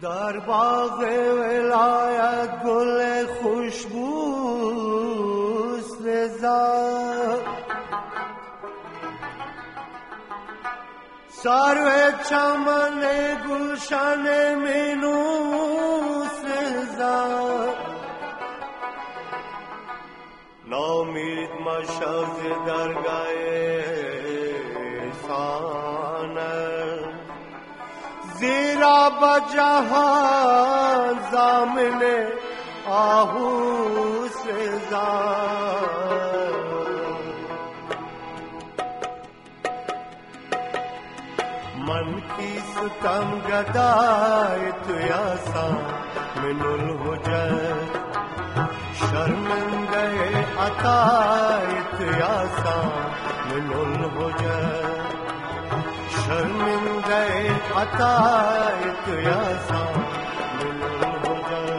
در باغ ولایت گل خوشبوست لذت سرو چمن گلشن مینوس لذت نامید مشاز درگاه سانه زیرا بجهان زامن آهوس لذت मन की ستم गदाए तो यासा मिनुल हो जाए शर्मिंदे अताए तो यासा मिनुल हो जाए शर्मिंदे अताए तो यासा मिनुल हो जाए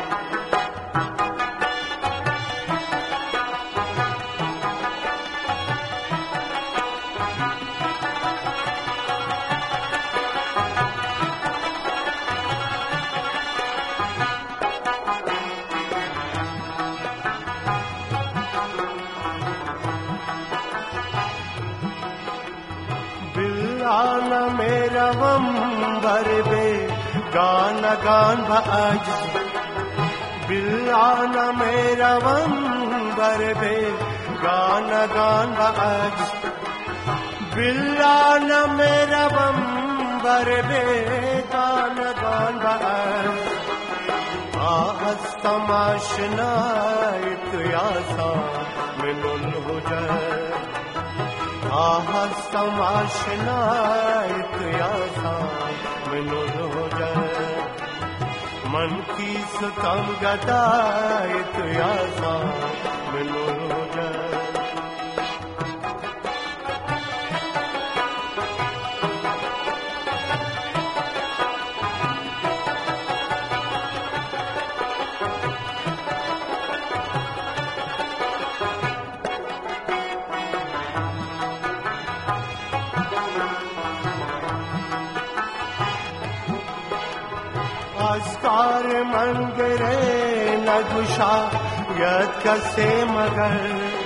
गान मेरा वंबर बे गान गान भाज बिल्लान मेरा वंबर बे गान गान भाज बिल्लान मेरा वंबर बे गान गान भाज आस्तमाशना इतियासा मिनुल हो जाए आस्तमाशना इतियासा मिनुल हो जाए मन की ستم गदाए इतियासा मिनुल हो जाए आस्कार मंगरे नगुशा यद कसे मगर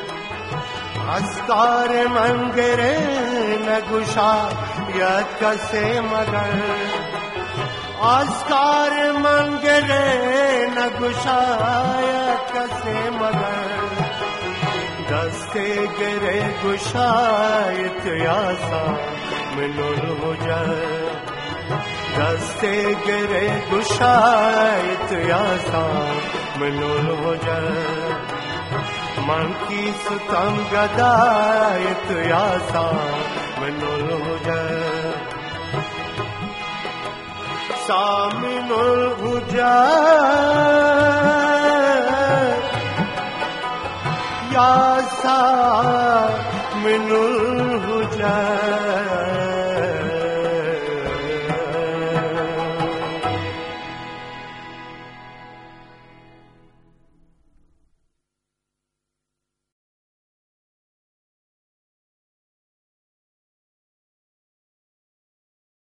आस्कार मंगरे नगुशा यद कसे मगर आस्कार मंगरे नगुशा यद कसे मगर दस्ते गिरे गुशायत यासा मिनुल हो जाए दस्ते गिरे गुशायत यासा मिनुल हो जाए मन की ستم गदायत यासा मिनुल हो जाए सा मिनुल हो जाए यासा मिनुल